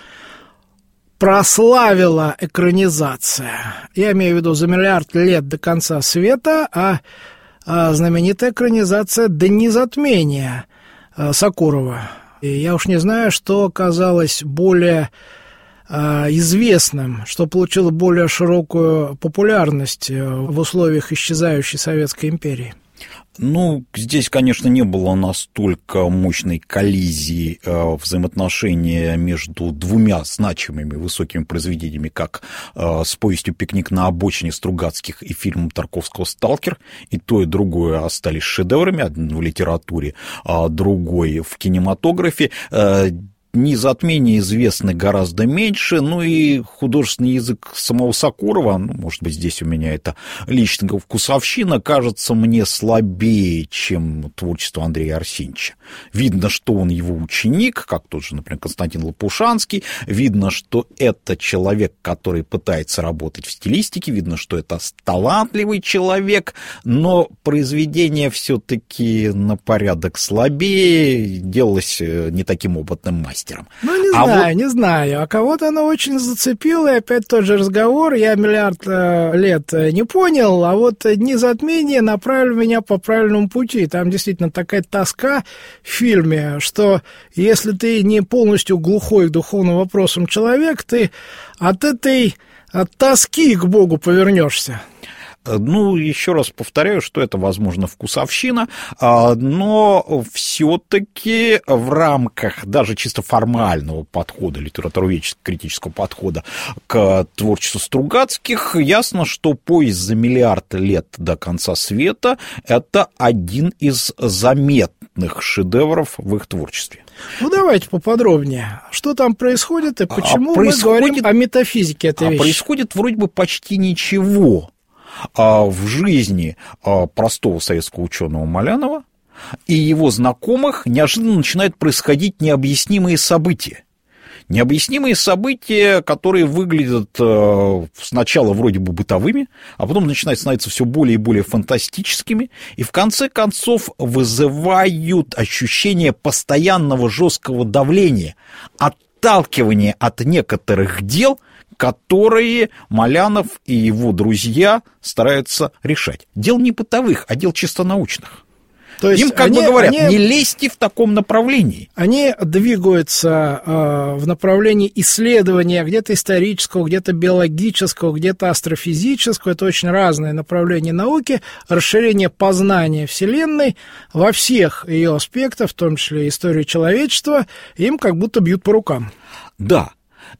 прославила экранизация. Я имею в виду за миллиард лет до конца света, а, а знаменитая экранизация «Дни затмения» Сокурова. И я уж не знаю, что оказалось более а, известным, что получило более широкую популярность в условиях исчезающей Советской империи. Ну, здесь, конечно, не было настолько мощной коллизии э, взаимоотношения между двумя значимыми высокими произведениями, как э, с повестью «Пикник на обочине» Стругацких и фильмом Тарковского «Сталкер». И то, и другое остались шедеврами, один в литературе, а другой в кинематографе. Э, Дни затмения известны гораздо меньше, ну и художественный язык самого Сокурова, ну, может быть, здесь у меня это личная вкусовщина, кажется мне слабее, чем творчество Андрея Арсеньевича. Видно, что он его ученик, как тот же, например, Константин Лопушанский, видно, что это человек, который пытается работать в стилистике, видно, что это талантливый человек, но произведение все-таки на порядок слабее, делалось не таким опытным мастером. Ну, не а знаю, вот... не знаю. А кого-то оно очень зацепило, и опять тот же разговор. Я миллиард э, лет не понял, а вот «Дни затмения» направили меня по правильному пути. Там действительно такая тоска в фильме, что если ты не полностью глухой к духовным вопросам человек, ты от этой от тоски к Богу повернешься. Ну, еще раз повторяю, что это, возможно, вкусовщина, но все-таки в рамках даже чисто формального подхода, литературоведческого критического подхода к творчеству Стругацких, ясно, что «Поезд за миллиард лет до конца света» — это один из заметных шедевров в их творчестве. Ну, давайте поподробнее. Что там происходит и почему а происходит... мы говорим о метафизике этой а вещи? Происходит вроде бы почти ничего в жизни простого советского ученого Малянова, и его знакомых неожиданно начинают происходить необъяснимые события. Необъяснимые события, которые выглядят э, сначала вроде бы бытовыми, а потом начинают становиться все более и более фантастическими, и в конце концов вызывают ощущение постоянного жесткого давления, отталкивания от некоторых дел, которые Малянов и его друзья стараются решать. Дел не бытовых, а дел чисто научных. То есть им как они, бы говорят, они, не лезьте в таком направлении. Они двигаются э, в направлении исследования где-то исторического, где-то биологического, где-то астрофизического. Это очень разные направления науки. Расширение познания Вселенной во всех ее аспектах, в том числе истории человечества, им как будто бьют по рукам. Да,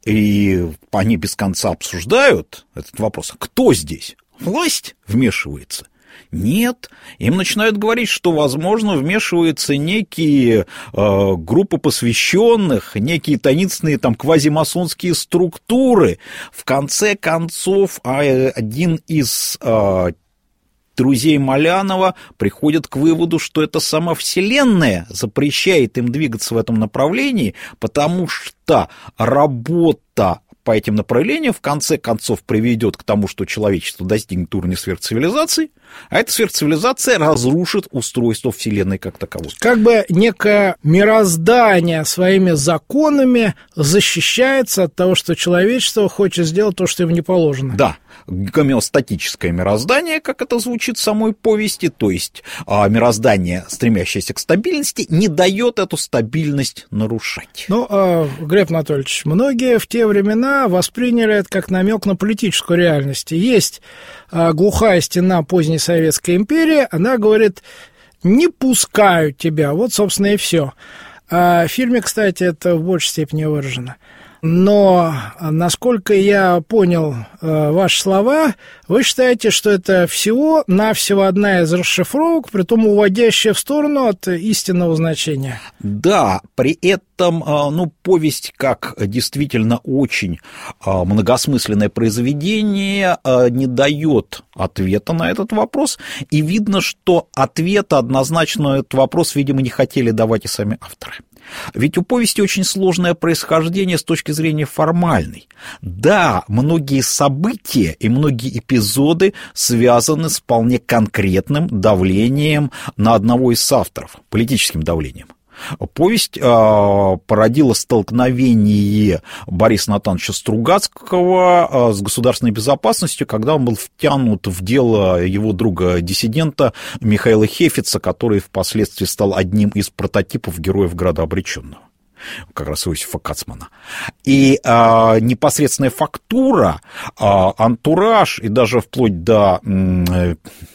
и они без конца обсуждают этот вопрос. Кто здесь? Власть вмешивается? Нет, им начинают говорить, что, возможно, вмешиваются некие э, группы посвященных, некие таинственные там квазимасонские структуры. В конце концов, один из э, друзей Малянова приходит к выводу, что это сама Вселенная запрещает им двигаться в этом направлении, потому что работа по этим направлениям в конце концов приведет к тому, что человечество достигнет уровня сверхцивилизации, а эта сверхцивилизация разрушит устройство Вселенной как таковой. Как бы некое мироздание своими законами защищается от того, что человечество хочет сделать то, что ему не положено. Да, гомеостатическое мироздание, как это звучит в самой повести, то есть мироздание, стремящееся к стабильности, не дает эту стабильность нарушать. Ну, Глеб Анатольевич, многие в те времена восприняли это как намек на политическую реальность. Есть глухая стена поздней Советской империи, она говорит, не пускают тебя, вот, собственно, и все. В фильме, кстати, это в большей степени выражено. Но, насколько я понял э, ваши слова, вы считаете, что это всего-навсего одна из расшифровок, притом уводящая в сторону от истинного значения? Да, при этом, э, ну, повесть, как действительно очень э, многосмысленное произведение, э, не дает ответа на этот вопрос, и видно, что ответа однозначно на этот вопрос, видимо, не хотели давать и сами авторы. Ведь у повести очень сложное происхождение с точки зрения формальной. Да, многие события и многие эпизоды связаны с вполне конкретным давлением на одного из авторов, политическим давлением. Повесть э, породила столкновение Бориса Натановича Стругацкого э, с государственной безопасностью, когда он был втянут в дело его друга-диссидента Михаила Хефица, который впоследствии стал одним из прототипов героев «Града обреченного», как раз Иосифа Кацмана. И э, непосредственная фактура, э, антураж и даже вплоть до... Э,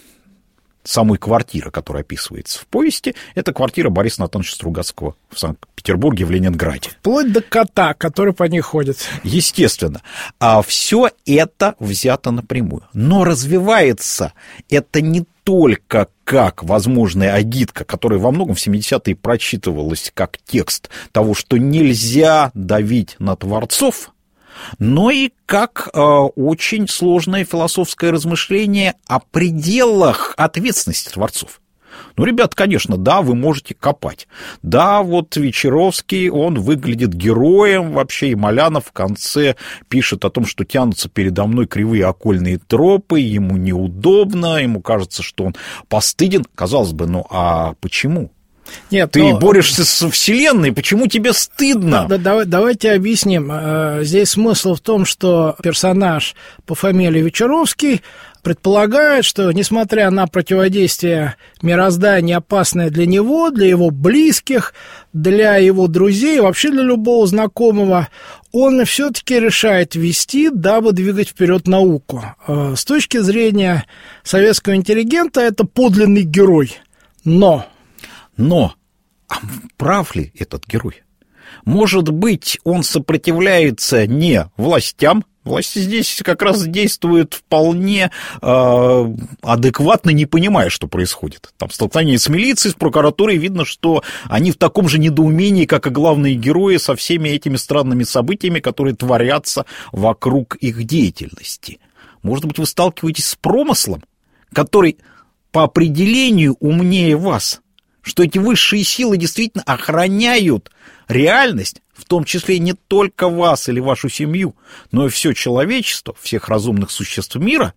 самой квартиры, которая описывается в повести, это квартира Бориса Натановича Стругацкого в Санкт-Петербурге, в Ленинграде. Вплоть до кота, который по ней ходит. Естественно. А все это взято напрямую. Но развивается это не только как возможная агитка, которая во многом в семидесятые прочитывалась как текст того, что нельзя давить на творцов, но и как э, очень сложное философское размышление о пределах ответственности творцов. Ну, ребят, конечно, да, вы можете копать. Да, вот Вечеровский, он выглядит героем вообще, и Малянов в конце пишет о том, что тянутся передо мной кривые окольные тропы, ему неудобно, ему кажется, что он постыден. Казалось бы, ну а почему? Нет, ты но... борешься с Вселенной, почему тебе стыдно? Да, да, давайте объясним. Здесь смысл в том, что персонаж по фамилии Вечеровский предполагает, что, несмотря на противодействие мироздания, опасное для него, для его близких, для его друзей, вообще для любого знакомого, он все-таки решает вести, дабы двигать вперед науку. С точки зрения советского интеллигента, это подлинный герой. Но... Но а прав ли этот герой? Может быть, он сопротивляется не властям. Власти здесь как раз действуют вполне э, адекватно, не понимая, что происходит. Там столкновение с милицией, с прокуратурой, видно, что они в таком же недоумении, как и главные герои, со всеми этими странными событиями, которые творятся вокруг их деятельности. Может быть, вы сталкиваетесь с промыслом, который по определению умнее вас. что эти высшие силы действительно охраняют реальность, в том числе не только вас или вашу семью, но и все человечество, всех разумных существ мира,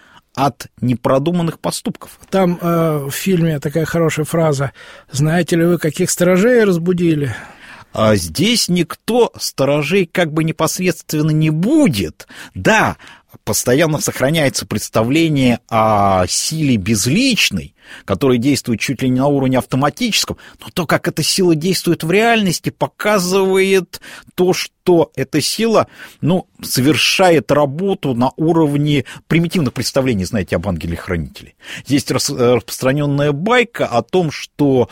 от непродуманных поступков. Там э, в фильме такая хорошая фраза: «Знаете ли вы, каких сторожей разбудили?» А здесь никто сторожей как бы непосредственно не будет. Да, постоянно сохраняется представление о силе безличной, которая действует чуть ли не на уровне автоматическом, но то, как эта сила действует в реальности, показывает то, что эта сила, ну, совершает работу на уровне примитивных представлений, знаете, об ангеле-хранителе. Есть распространенная байка о том, что,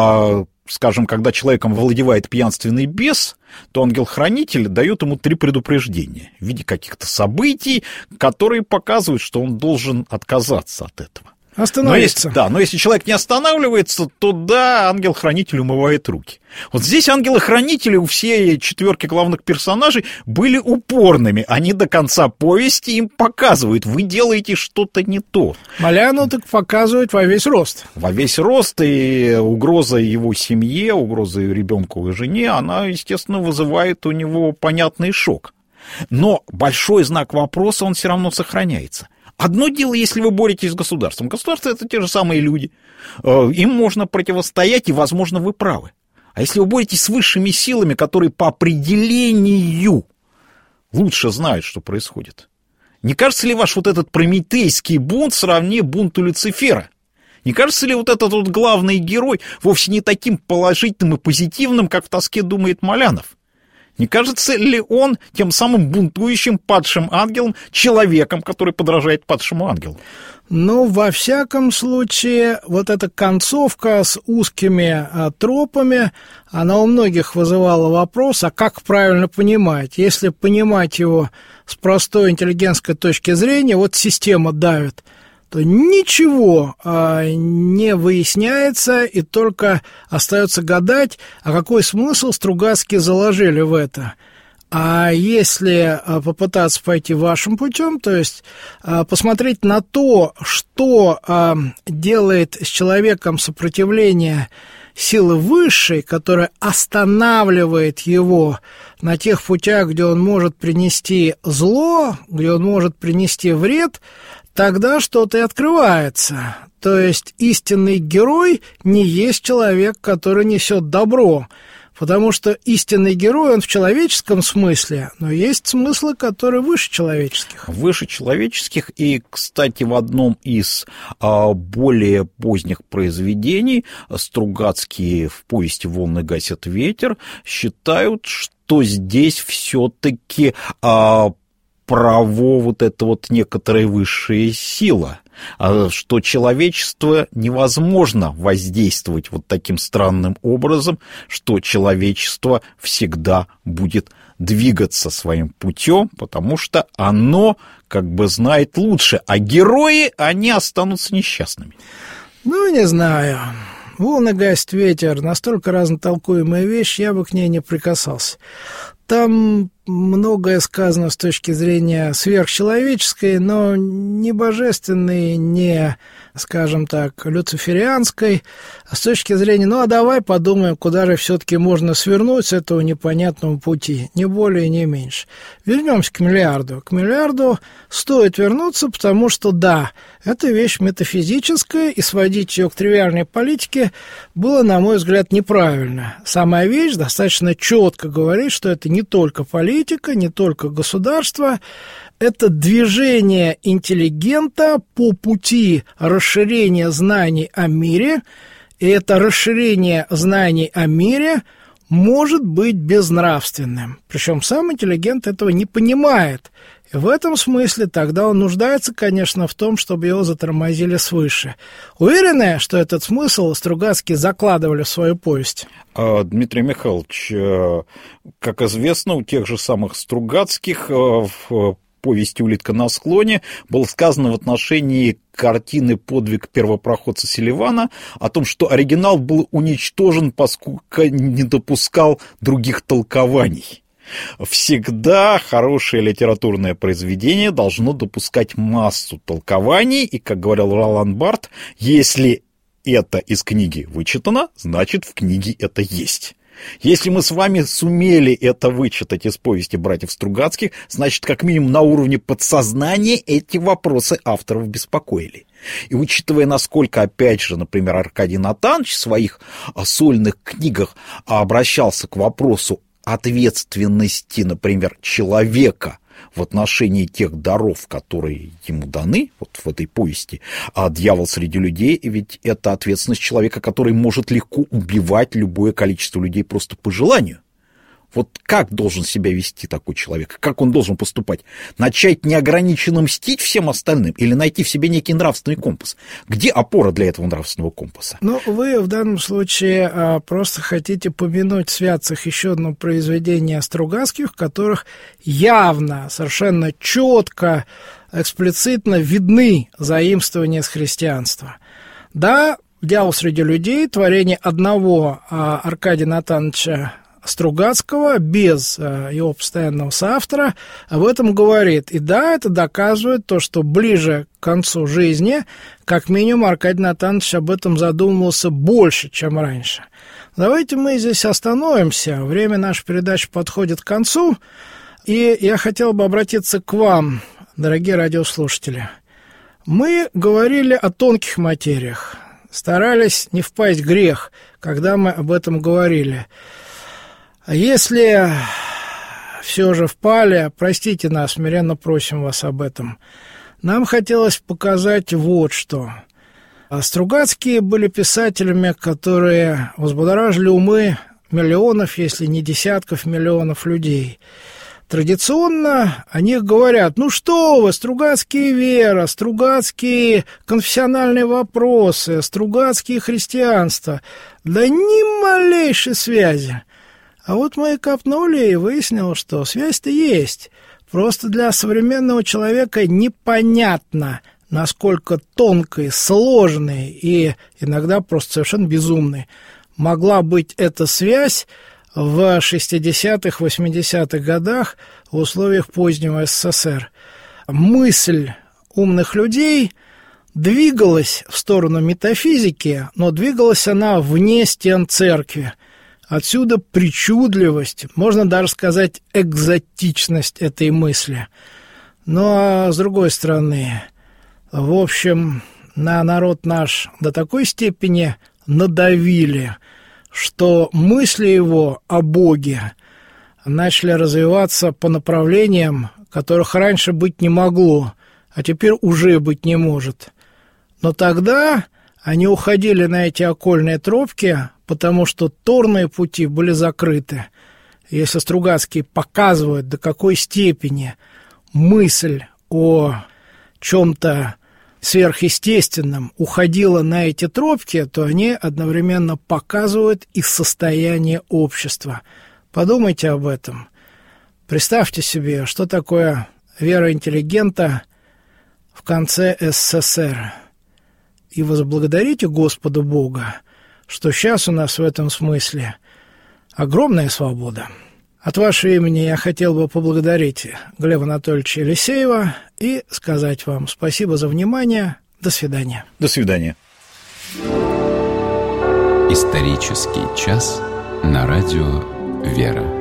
скажем, когда человеком овладевает пьянственный бес, то ангел-хранитель дает ему три предупреждения в виде каких-то событий, которые показывают, что он должен отказаться от этого. Остановиться. Но если, да, но если человек не останавливается, то да, ангел-хранитель умывает руки. Вот здесь ангелы-хранители у всей четверки главных персонажей были упорными. Они до конца повести им показывают: вы делаете что-то не то. Маляну так показывают во весь рост. Во весь рост, и угроза его семье, угроза ребенку и жене, она, естественно, вызывает у него понятный шок. Но большой знак вопроса, он все равно сохраняется. Одно дело, если вы боретесь с государством. Государство — это те же самые люди. Им можно противостоять, и, возможно, вы правы. А если вы боретесь с высшими силами, которые по определению лучше знают, что происходит, не кажется ли ваш вот этот прометейский бунт сравни бунту Люцифера? Не кажется ли вот этот вот главный герой вовсе не таким положительным и позитивным, как в «Тоске» думает Малянов? Не кажется ли он тем самым бунтующим падшим ангелом, человеком, который подражает падшему ангелу? Ну, во всяком случае, вот эта концовка с узкими а, тропами, она у многих вызывала вопрос: а как правильно понимать? Если понимать его с простой интеллигентской точки зрения, вот система давит, то ничего а, не выясняется, и только остается гадать, а какой смысл Стругацкие заложили в это. А если а, попытаться пойти вашим путем, то есть а, посмотреть на то, что а, делает с человеком сопротивление силы высшей, которая останавливает его на тех путях, где он может принести зло, где он может принести вред, тогда что-то и открывается. То есть истинный герой не есть человек, который несет добро, потому что истинный герой, он в человеческом смысле, но есть смыслы, которые выше человеческих. Выше человеческих, и, кстати, в одном из а, более поздних произведений Стругацкие в повести «Волны гасят ветер» считают, что здесь все-таки а, право вот это вот некоторая высшая сила, что человечество невозможно воздействовать вот таким странным образом, что человечество всегда будет двигаться своим путем, потому что оно как бы знает лучше, а герои, они останутся несчастными. Ну, не знаю. «Волны гасят ветер» — настолько разнотолкуемая вещь, я бы к ней не прикасался. Там многое сказано с точки зрения сверхчеловеческой, но не божественной, не, скажем так, люциферианской, а с точки зрения, ну а давай подумаем, куда же все-таки можно свернуть с этого непонятного пути, не более, не меньше. Вернемся к миллиарду. К миллиарду стоит вернуться, потому что, да, это вещь метафизическая, и сводить ее к тривиальной политике было, на мой взгляд, неправильно. Самая вещь достаточно четко говорит, что это не только политика, не только государство, это движение интеллигента по пути расширения знаний о мире, и это расширение знаний о мире может быть безнравственным. Причем сам интеллигент этого не понимает. И в этом смысле тогда он нуждается, конечно, в том, чтобы его затормозили свыше. Уверены, что этот смысл Стругацкие закладывали в свою повесть? Дмитрий Михайлович, как известно, у тех же самых Стругацких в повести «Улитка на склоне» было сказано в отношении картины «Подвиг первопроходца Селивана» о том, что оригинал был уничтожен, поскольку не допускал других толкований. Всегда хорошее литературное произведение должно допускать массу толкований, и, как говорил Ролан Барт, если это из книги вычитано, значит, в книге это есть. Если мы с вами сумели это вычитать из повести братьев Стругацких, значит, как минимум на уровне подсознания эти вопросы авторов беспокоили. И учитывая, насколько, опять же, например, Аркадий Натанович в своих сольных книгах обращался к вопросу ответственности, например, человека в отношении тех даров, которые ему даны, вот в этой повести, а «Дьявол среди людей», ведь это ответственность человека, который может легко убивать любое количество людей просто по желанию. Вот как должен себя вести такой человек? Как он должен поступать? Начать неограниченно мстить всем остальным или найти в себе некий нравственный компас? Где опора для этого нравственного компаса? Ну, вы в данном случае а, просто хотите помянуть в святцах еще одно произведение Стругацких, в которых явно, совершенно четко, эксплицитно видны заимствования с христианства. Да, «Дьявол среди людей» — творение одного а, Аркадия Натановича Стругацкого, без э, его постоянного соавтора, об этом говорит. И да, это доказывает то, что ближе к концу жизни, как минимум, Аркадий Натанович об этом задумывался больше, чем раньше. Давайте мы здесь остановимся. Время нашей передачи подходит к концу, и я хотел бы обратиться к вам, дорогие радиослушатели. Мы говорили о тонких материях, старались не впасть в грех, когда мы об этом говорили. Если все же впали, простите нас, смиренно просим вас об этом. Нам хотелось показать вот что. Стругацкие были писателями, которые взбудоражили умы миллионов, если не десятков миллионов людей. Традиционно о них говорят: ну что вы, Стругацкие вера, Стругацкие конфессиональные вопросы, Стругацкие христианство. Да ни малейшей связи. А вот мы копнули и выяснилось, что связь-то есть. Просто для современного человека непонятно, насколько тонкой, сложной и иногда просто совершенно безумной могла быть эта связь в шестидесятых, восьмидесятых годах в условиях позднего СССР. Мысль умных людей двигалась в сторону метафизики, но двигалась она вне стен церкви. Отсюда причудливость, можно даже сказать, экзотичность этой мысли. Но, с другой стороны, в общем, на народ наш до такой степени надавили, что мысли его о Боге начали развиваться по направлениям, которых раньше быть не могло, а теперь уже быть не может. Но тогда они уходили на эти окольные тропки, потому что торные пути были закрыты. Если Стругацкие показывают, до какой степени мысль о чем-то сверхъестественном уходила на эти тропки, то они одновременно показывают и состояние общества. Подумайте об этом. Представьте себе, что такое вера интеллигента в конце СССР. И возблагодарите Господа Бога, что сейчас у нас в этом смысле огромная свобода. От вашего имени я хотел бы поблагодарить Глеба Анатольевича Елисеева и сказать вам спасибо за внимание. До свидания. До свидания. Исторический час на радио «Вера».